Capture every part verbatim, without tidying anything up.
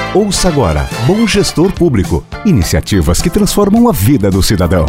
Ouça agora Bom Gestor Público. Iniciativas que transformam a vida do cidadão.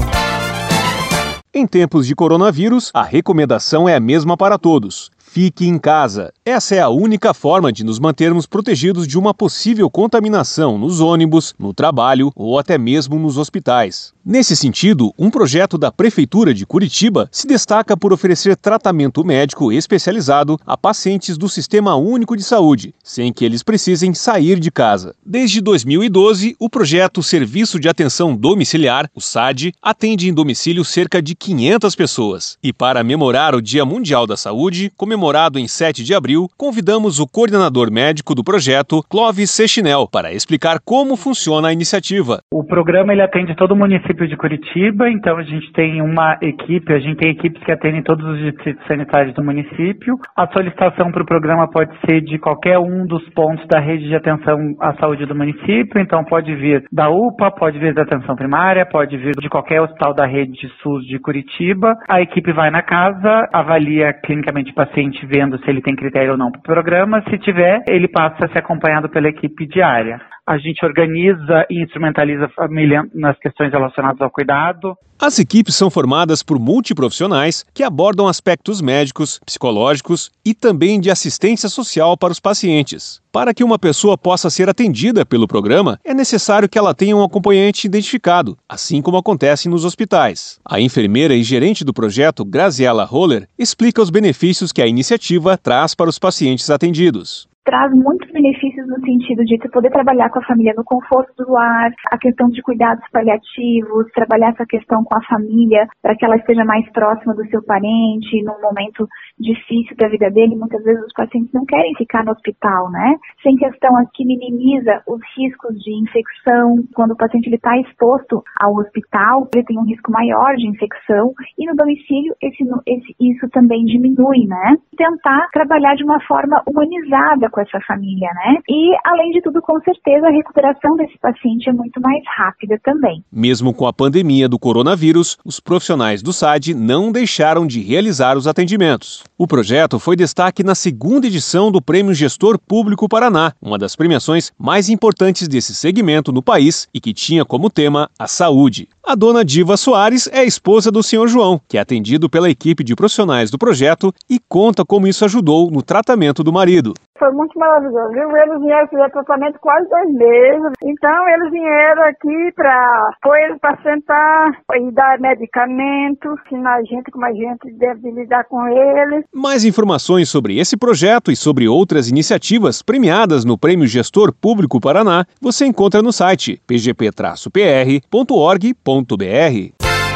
Em tempos de coronavírus, a recomendação é a mesma para todos. Fique em casa. Essa é a única forma de nos mantermos protegidos de uma possível contaminação nos ônibus, no trabalho ou até mesmo nos hospitais. Nesse sentido, um projeto da Prefeitura de Curitiba se destaca por oferecer tratamento médico especializado a pacientes do Sistema Único de Saúde, sem que eles precisem sair de casa. Desde dois mil e doze, o projeto Serviço de Atenção Domiciliar, o S A D, atende em domicílio cerca de quinhentas pessoas. E para memorar o Dia Mundial da Saúde, comemorado em sete de abril, convidamos o coordenador médico do projeto, Clóvis Sechinel, para explicar como funciona a iniciativa. O programa ele atende todo o município de Curitiba, então a gente tem uma equipe, a gente tem equipes que atendem todos os distritos sanitários do município. A solicitação para o programa pode ser de qualquer um dos pontos da rede de atenção à saúde do município, então pode vir da U P A, pode vir da atenção primária, pode vir de qualquer hospital da rede de SUS de Curitiba. A equipe vai na casa, avalia clinicamente o paciente vendo se ele tem critério ou não para o programa. Se tiver, ele passa a ser acompanhado pela equipe diária. A gente organiza e instrumentaliza a família nas questões relacionadas ao cuidado. As equipes são formadas por multiprofissionais que abordam aspectos médicos, psicológicos e também de assistência social para os pacientes. Para que uma pessoa possa ser atendida pelo programa, é necessário que ela tenha um acompanhante identificado, assim como acontece nos hospitais. A enfermeira e gerente do projeto, Graziela Roller, explica os benefícios que a iniciativa traz para os pacientes atendidos. Traz muitos benefícios no sentido de poder trabalhar com a família no conforto do lar, a questão de cuidados paliativos, trabalhar essa questão com a família para que ela esteja mais próxima do seu parente num momento difícil da vida dele. Muitas vezes os pacientes não querem ficar no hospital, né? Sem questão aqui minimiza os riscos de infecção. Quando o paciente está exposto ao hospital, ele tem um risco maior de infecção e no domicílio esse, esse, isso também diminui, né? Tentar trabalhar de uma forma humanizada com essa família, né? E, além de tudo, com certeza, a recuperação desse paciente é muito mais rápida também. Mesmo com a pandemia do coronavírus, os profissionais do S A D não deixaram de realizar os atendimentos. O projeto foi destaque na segunda edição do Prêmio Gestor Público Paraná, uma das premiações mais importantes desse segmento no país e que tinha como tema a saúde. A dona Diva Soares é a esposa do senhor João, que é atendido pela equipe de profissionais do projeto e conta como isso ajudou no tratamento do marido. Foi muito maravilhoso, viu? Eles vieram fazer tratamento quase dois meses. Então, eles vieram aqui para pôr eles para sentar e dar medicamento, ensinar a gente como a gente deve lidar com eles. Mais informações sobre esse projeto e sobre outras iniciativas premiadas no Prêmio Gestor Público Paraná, você encontra no site p g p traço p r ponto org ponto b r.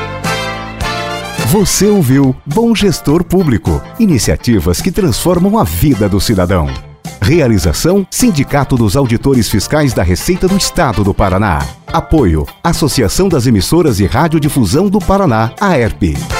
Você ouviu Bom Gestor Público. Iniciativas que transformam a vida do cidadão. Realização: Sindicato dos Auditores Fiscais da Receita do Estado do Paraná. Apoio: Associação das Emissoras de Radiodifusão do Paraná, A E R P.